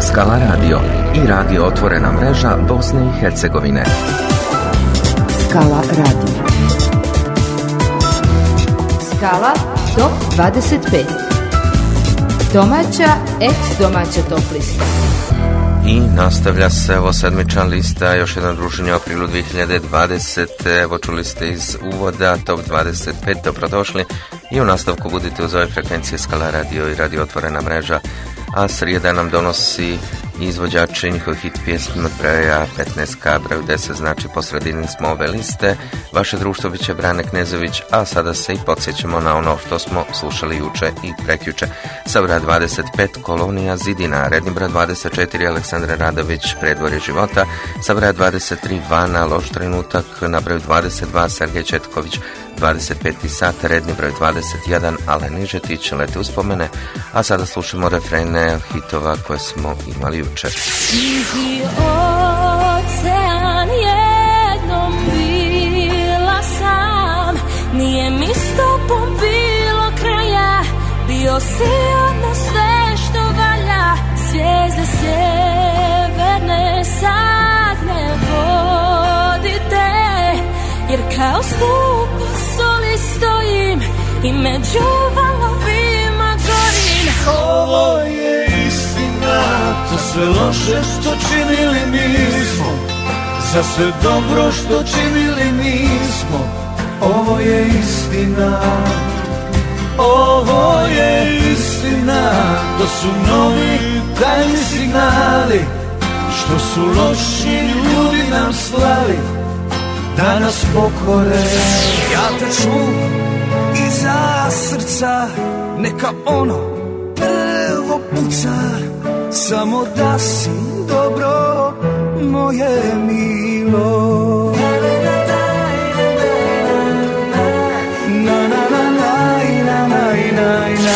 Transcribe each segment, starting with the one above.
Skala Radio i radio Otvorena mreža Bosne i Hercegovine. Skala Radio. Skala Top 25. Domaća, ex-domaća top lista. I nastavlja se evo sedmična lista, još jedno druženje u aprilu 2020. Evo čuli ste iz uvoda Top 25, dobrodošli i u nastavku budite uz ove frekvencije Skala Radio i radio Otvorena mreža, a srijeda nam donosi izvođači njihovih hit pjesmi od broja 15 broju 10, znači po sredini smo ove liste. Vaše društvo bit će Brane Knezović, a sada se i podsjećamo na ono što smo slušali juče i prekjuče. Sa broja 25 Kolonija Zidina, redni broj 24 Aleksandra Radović, Predvorje života, sa broja 23 Vana, Loš trenutak, na broju 22 Sergej Četković, 25. sat, redni broj 21 Alen Nižetić, Lete uspomene, a sada slušamo refrene hitova koje smo imali jučer. Tihi ocean, jednom bila sam, nije mi s tobom bilo kraja, bio si ono sve što valja, zvijezde sjeverne sad ne vodite, jer kao stup soli stojim i među valovima gorim. Ovo je istina, za sve loše što činili nismo, za sve dobro što činili nismo. Ovo je istina, ovo je istina, to su novi tajni signali, što su loši ljudi nam slali da nas pokore. Ja te čuvam iza srca, neka ono prvo puca, samo da si dobro moje milo. Na na na na na na na na.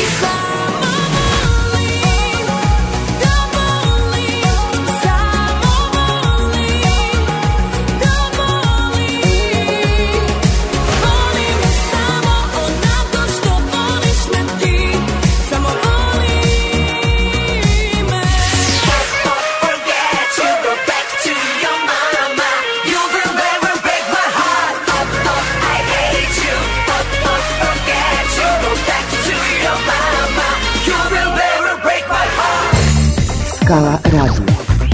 Skala Radio.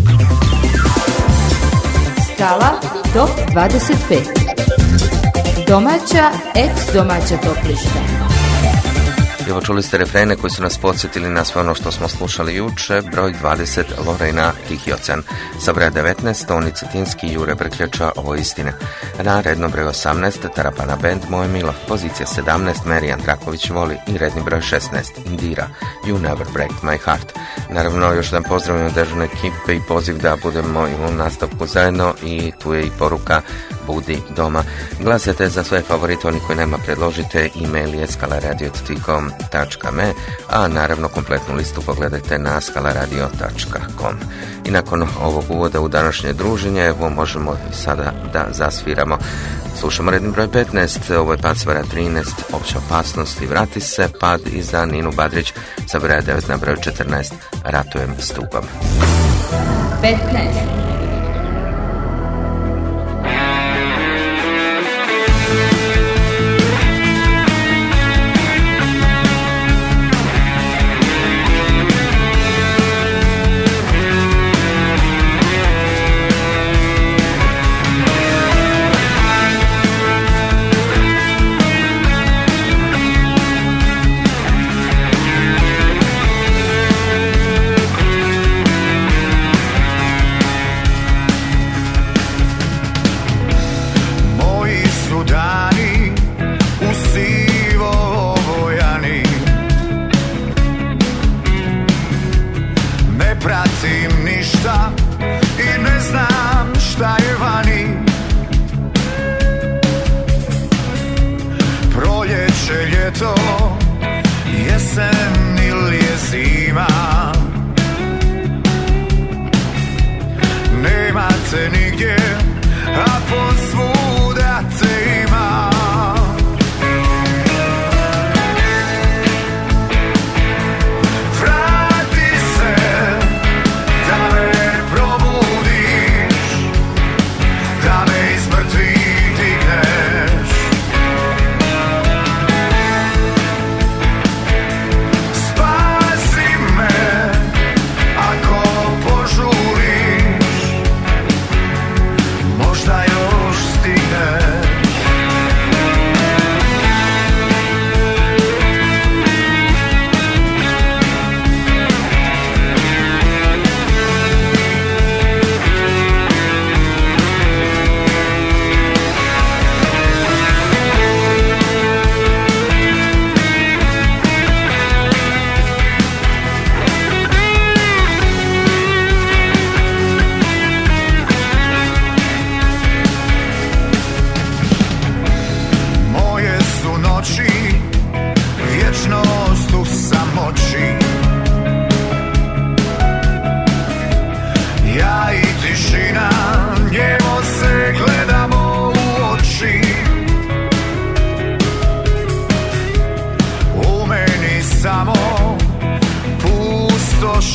Skala Top 25. Domaća, ex-domaća top lista. Evo čuli ste refrene koji su nas podsjetili na sve ono što smo slušali juče. Broj 20 Lorena, Tihi ocean, sa broja 19 Toni Cetinski, Jure Brkljača, Ovo istine. Na rednom broju 18 Tarapana Band, Moje milo, pozicija 17 Marijan Draković Voli i redni broj 16 Indira, You Never Break My Heart. Naravno, još jedan pozdravljamo dežurne ekipe i poziv da budemo i u nastavku zajedno, i tu je i poruka Budi doma. Glasajte za svoje favorite, oni koji nema predložite, e-mail je skalaradio@tikom.me, a naravno kompletnu listu pogledajte na skalaradio.com. I nakon ovog uvoda u današnje druženje, evo možemo i sada da zasviramo. Slušamo redni broj 15, ovo je pad svara 13, Opća opasnost i Vrati se, pad i za Ninu Badrić, sa broja 9 na broju 14, Ratujem s tugom. 15.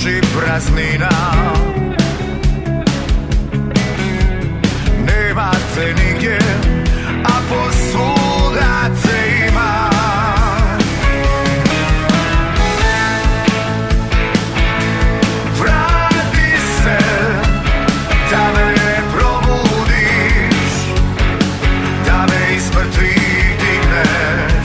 duši praznina. Nema te nigdje, a posvuda te ima. Vrati se, da me probudiš, da me iz mrtvih digneš.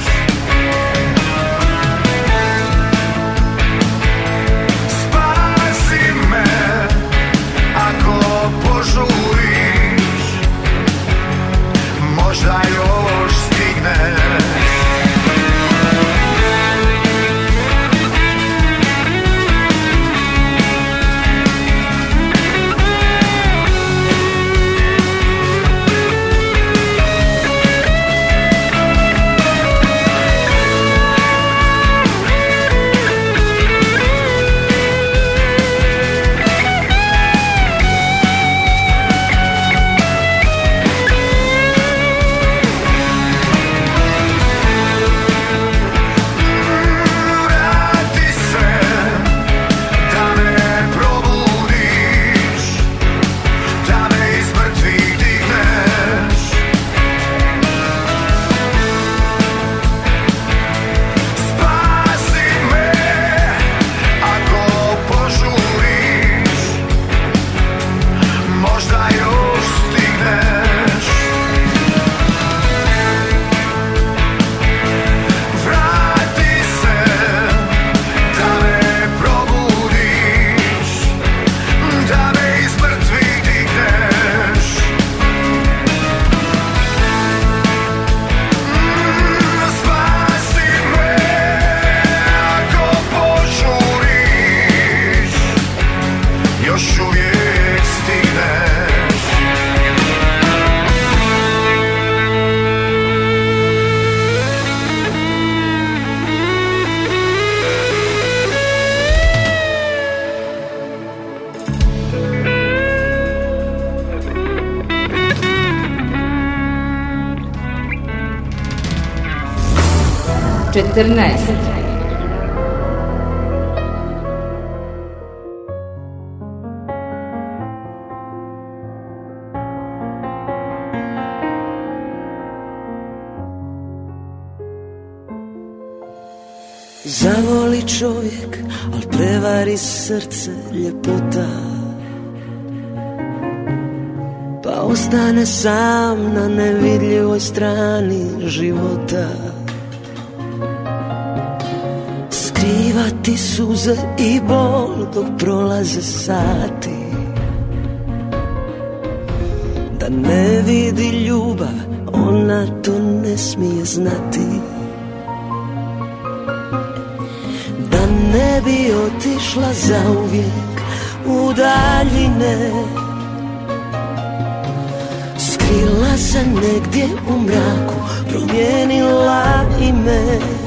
Spasi me, ako požuriš, možda još stigneš. Zavoli čovjek, al prevari srce ljepota, pa ostane sam na nevidljivoj strani života. Skrivati suze i bol dok prolaze sati, da ne vidi ljubav, ona to ne smije znati. Da ne bi otišla zauvijek u daljine, skrila se negdje u mraku, promijenila ime.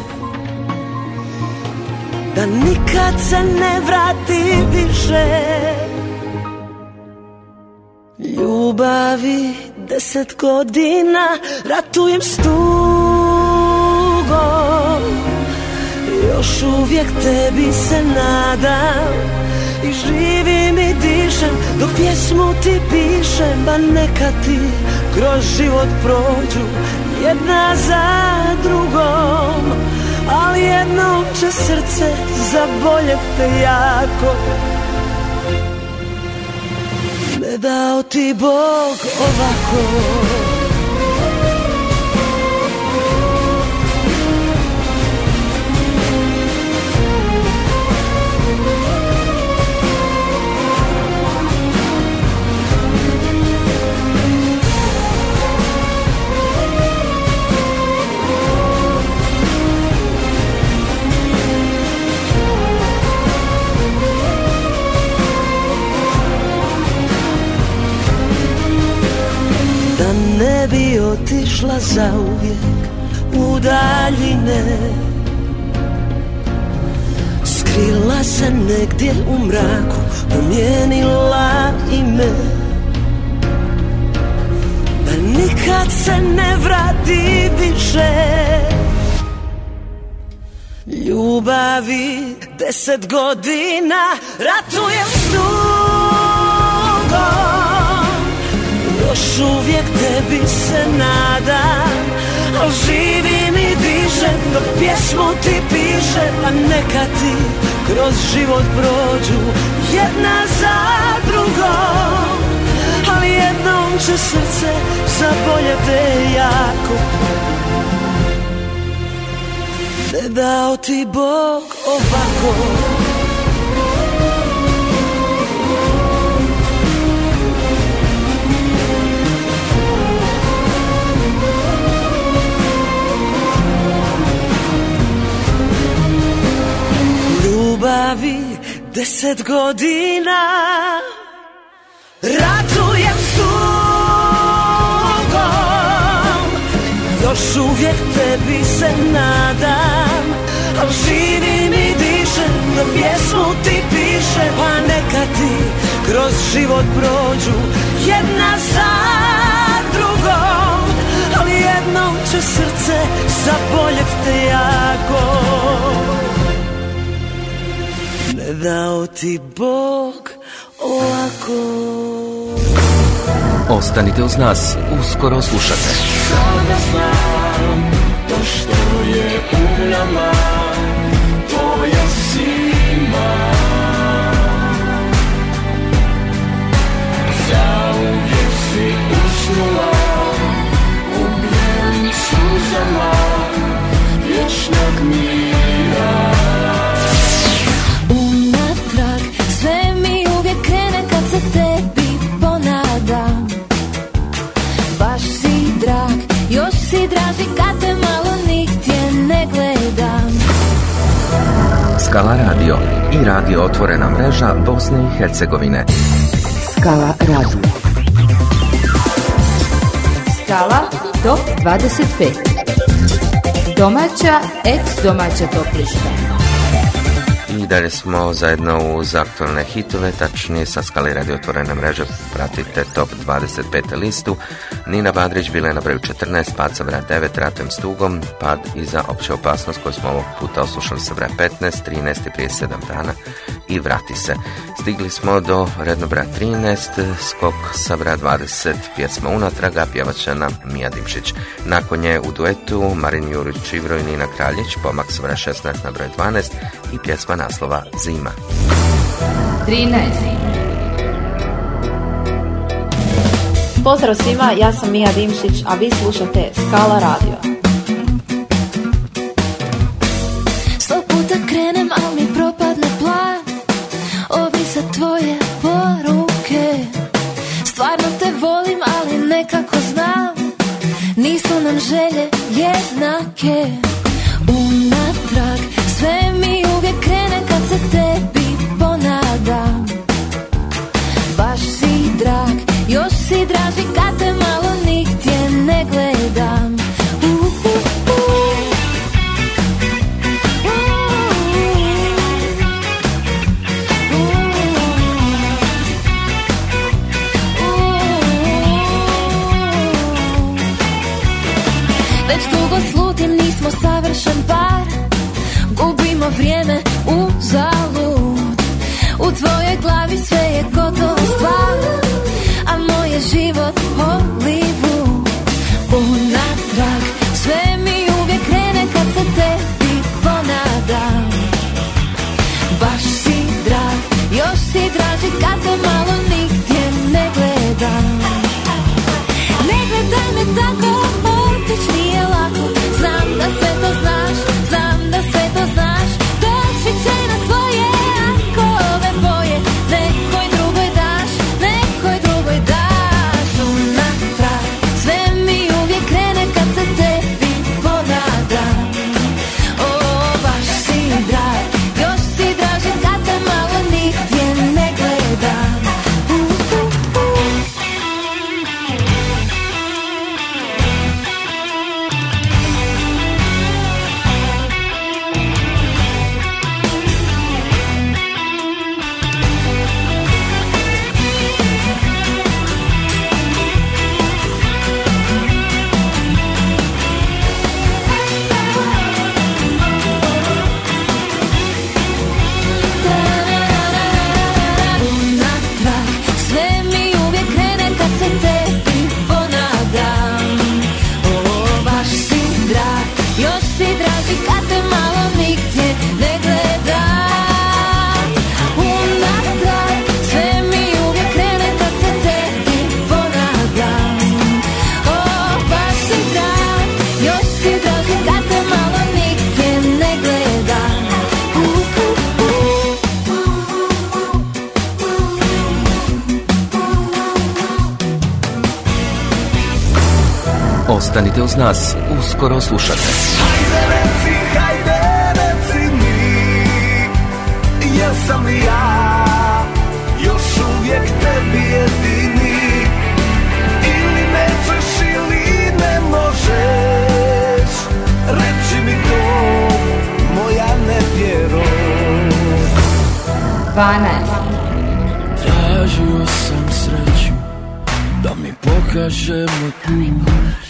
Da nikad se ne vrati više. Ljubavi 10 godina ratujem s tugom, još uvijek tebi se nadam i živim i dišem dok pjesmu ti pišem. Pa neka ti kroz život prođu jedna za drugom, ali jednom će srce zaboljet te jako. Ne dao ti Bog ovako. Ne bi otišla zauvijek u daljine, skrila se negdje u mraku, promijenila ime. Da nikad se ne vrati više. Ljubavi 10 godina ratujem s tugom, još uvijek tebi se nadam, al živim i dižem dok pjesmu ti pišem, a neka ti kroz život prođu jedna za drugom, ali jednom će srce zaboljeti jako. Ne dao ti Bog ovako. Ljubavi 10 godina ratujem s tugom, još uvijek tebi se nadam, al živim i dišem dok pjesmu ti pišem, a neka ti kroz život prođu jedna za drugom, ali jednom će srce zaboljet te jako. Ne dao ti Bog ovako. Ostanite uz nas, uskoro slušate. Sada znam to što je u nama, tvoja zima. Zauvijek si usnula u bijelim suzama vječnog mira. Unatrag sve mi uvijek krene kad se tebi ponadam. Baš si drag, još si draži kad te malo nigdje ne gledam. Skala radio i radio Otvorena mreža Bosne i Hercegovine. Skala radio. Skala top 25. Domaća, ex-domaća top lista. I dalje smo zajedno uz aktualne hitove, tačnije sa Skale radio Otvorene mreže pratite top 25. listu. Nina Badrić bila je na broju 14, pad sa broja 9, ratujem s tugom, pad iza opće opasnost koju smo ovog puta oslušali sa broja 15, 13 i prije 7 dana i vrati se. Stigli smo do redno broja 13, skok sa broja 20, pjesma Unatraga, pjevat će nam Mija Dimšić. Nakon nje u duetu Marin Jurić-Ivro i Nina Kraljić, pomak sa broja 16 na broj 12 i pjesma naslova Zima. 13. Pozdrav svima, ja sam Mija Dimšić, a vi slušate Skala radio. 100 puta krenem, al mi propadne plan. Ovise tvoje poruke. Stvarno te volim, ali nekako znam, nisu nam želje jednake. Unatrag sve mi uvijek krene kad se tebi ponadam. Baš si drag, još si draži kad te malo nigdje ne gledam. Već dugo slutim, nismo savršen par, gubimo vrijeme u zalud. U tvojoj glavi sve je gotovo stvar, a moj je život Hollywood. Unatrag sve mi uvijek krene kad se tebi ponadam. Baš si drag, još si draži kad te malo nigdje ne gledam. Ne gledaj me tako, otić nije lako. Znam da sve to znaš, znam da sve to znaš. Doći će na svoje ako ove boje nekoj drugoj daš, nekoj drugoj daš. Unatrag Ostanite uz nas, uskoro slušate. Hajde reci mi, jesam li ja još uvijek tebi jedini, ili nećeš ili ne možeš, reći mi to, moja nevjero. 12. Tražio sam sreću da mi pokaže motiv,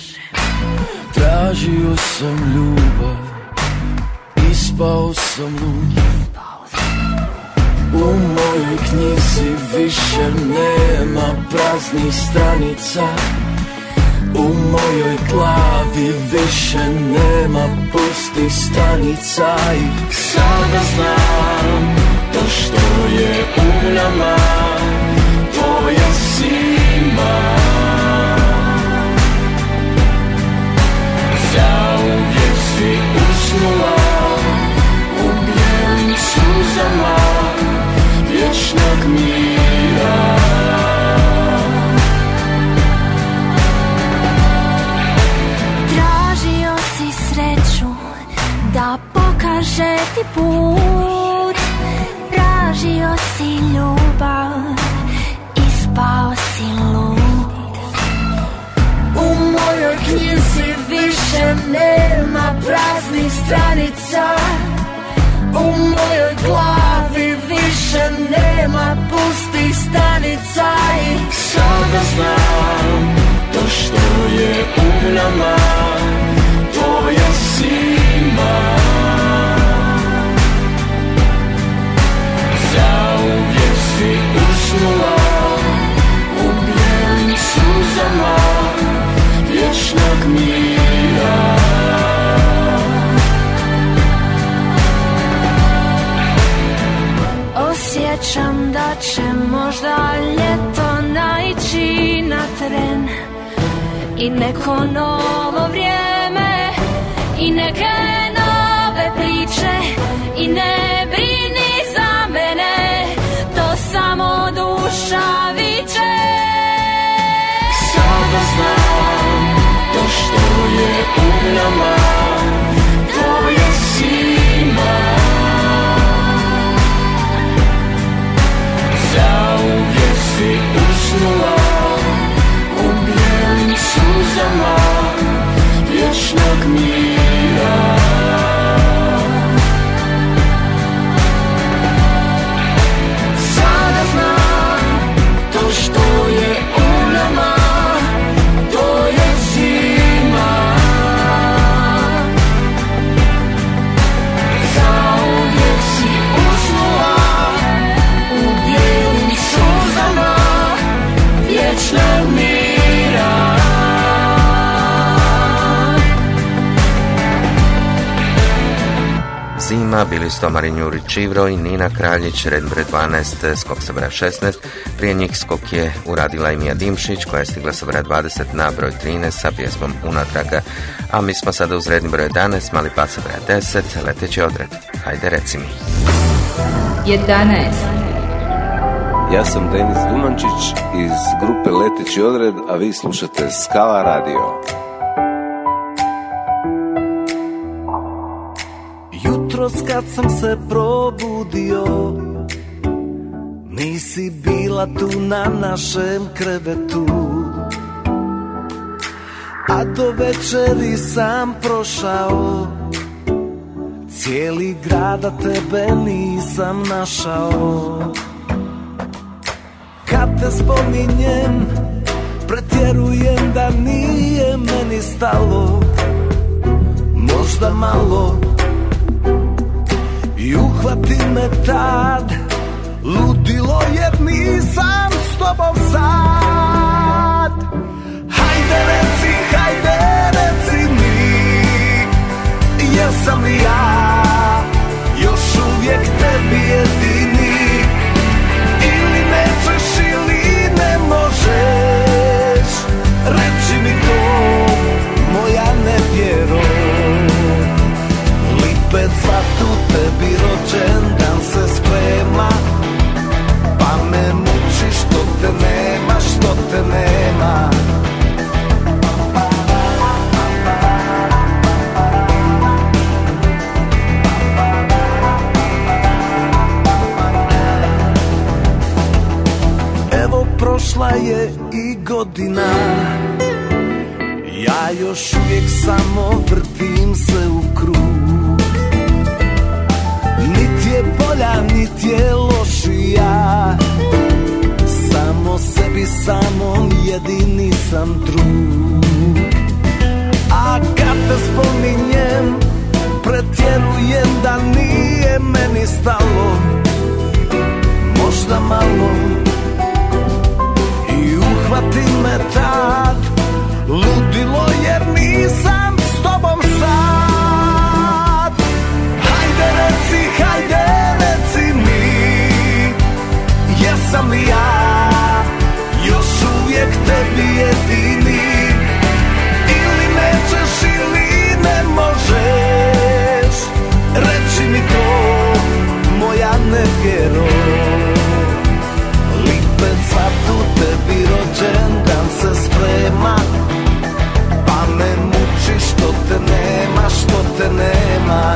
tražio sam ljubav, ispao sam lud. U mojoj knjizi više nema praznih stranica, u mojoj glavi više nema pustih stanica. I sada znam to što je u nama, tvoja zima. Zauvijek si usnula u bijelim suzama vječnog mira. Tražio si sreću da pokaže ti put, tražio si ljubav, ispao si lud. U mojoj knjizi više nema praznih stranica, u mojoj glavi više nema pustih stanica. I sada znam to što je u nama, tvoja zima. Zauvijek si usnula u bijelim suzama vječnog mira. Osjećam da će možda ljeto naići na tren i neko novo vrijeme i neke nove priče. I ne brini za mene, to samo duša viče. Sada znam to što je u nama, tvoja zima. Zauvijek si usnula u bijelim suzama vječnog mira. Sada znam to što je u nama, to je zima. Zauvijek si usnula u bijelim suzama vječnog mira. Zima, bili su to Marin Jurić Ivro i Nina Kraljić, red broj 12, skok sa broja 16. Prije njih skok je uradila i Mija Dimšić, koja je stigla sa broja 20 na broj 13 sa pjesmom Unatraga. A mi smo sada uz redni broj 11, mali pad sa broja 10, leteći odred. Hajde reci mi. 11. Ja sam Denis Dumančić iz grupe Leteći odred, a vi slušate Skala Radio. Jutros kad sam se probudio, nisi bila tu na našem krevetu, a do večeri sam prošao, cijeli grada tebe nisam našao. Kad te spominjem, pretjerujem da nije meni stalo, možda malo. I uhvati me tad ludilo jer nisam s tobom sad. Hajde reci mi, jesam li ja još uvijek tebi jedini, ili nećeš ili ne možeš, reći mi to, moja nevjero. Lipe cvatu, tebi rođendan se sprema, prošla je i godina, ja još uvijek samo vrtim se u krug. Niti je bolja, niti je lošija, samo sebi samom jedini sam drug. A kad te spominjem, pretjerujem da nije meni stalo, možda malo, i uhvati me tad ludilo jer nisam s tobom sad. Hajde reci mi, jesam li ja još uvijek tebi jedini, ili nećeš ili ne možeš, reći mi to, moja nevjero. Lipe cvatu, tebi rođendan se sprema, pa me muči što te nema, što te nema.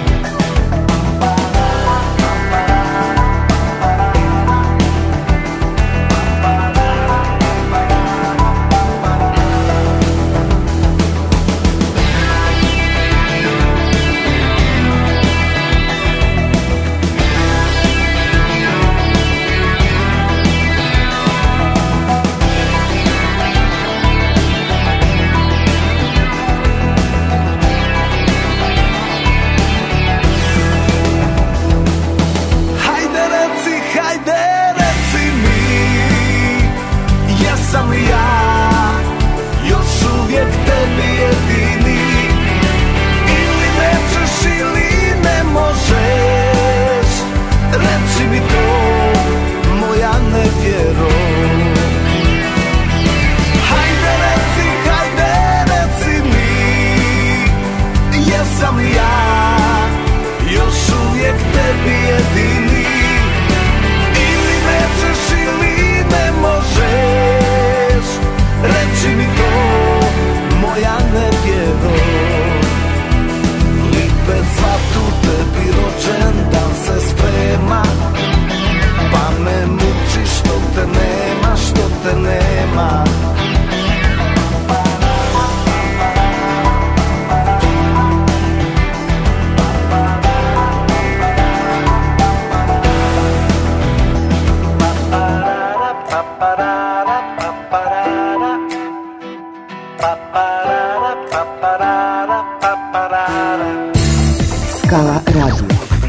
Skala radio.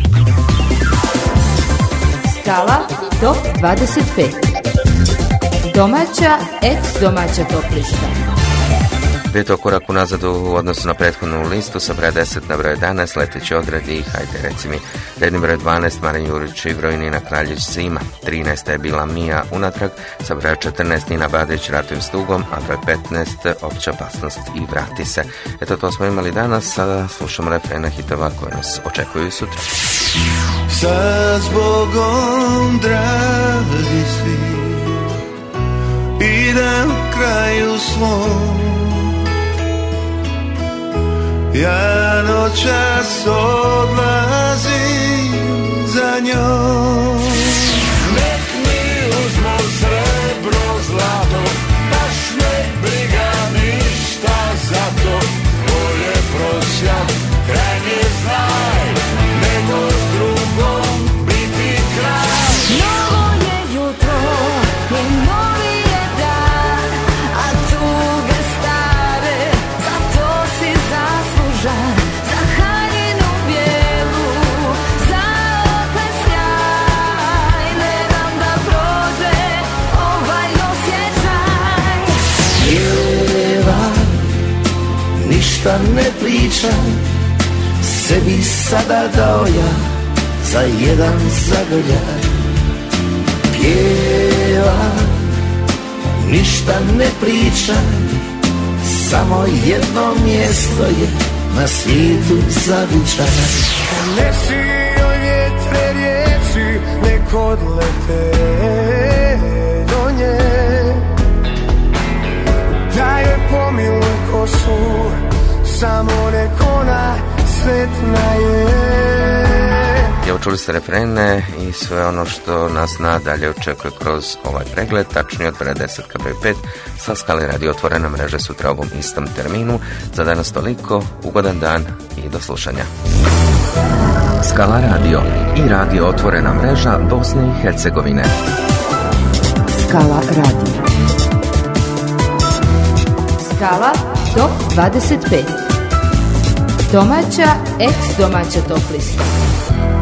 Skala top 25. Domaća, ex-domaća top lista. 5 korak unazad u odnosu na prethodnu listu, sa broja 10 na broj 11 Leteći odred i Hajde reci mi. Redni broj 12 Marin Jurić i broj Nina Kraljić Zima. 13 je bila Mija unatrag, sa broja 14 Nina Badić Ratujem s tugom, a broj 15 Opća opasnost i Vrati se. Eto, to smo imali danas, sada slušamo refrena hitova koje nas očekuju sutra. Sa zbogom, dragi svi, idem kraju svom, ja noćas odlazim za njom. Nek mi uzmu srebro, zlato, baš ne briga ništa za to. Bolje prosjat, kraj nje znaj, nego s drugom biti kraj. Novo je jutro, je novi je dan, a tuge stare, za to si zaslužan. Za haljinu bijelu, za opet sjaj, ne dam da prođe ovaj osjećaj. Pjeva, ništa ne pričam, sebi sada dao ja za jedan zagrljaj. Pjeva, ništa ne pričam, samo jedno mjesto je na svijetu zavičaj. Nesi joj vjetre riječi, nek odlete do nje, da je pomiluj kosu, samo nek ona sretna je. Evo, čuli ste refrene i sve ono što nas nadalje očekuje kroz ovaj pregled, tačnije od 10 ka broj 5 sa Skale radio otvorena mreža sutra u ovom istom terminu. Za danas toliko, ugodan dan i do slušanja. Skala radio i radio otvorena mreža Bosne i Hercegovine. Skala radio. Skala top 25. Domaća, ex domaća top lista.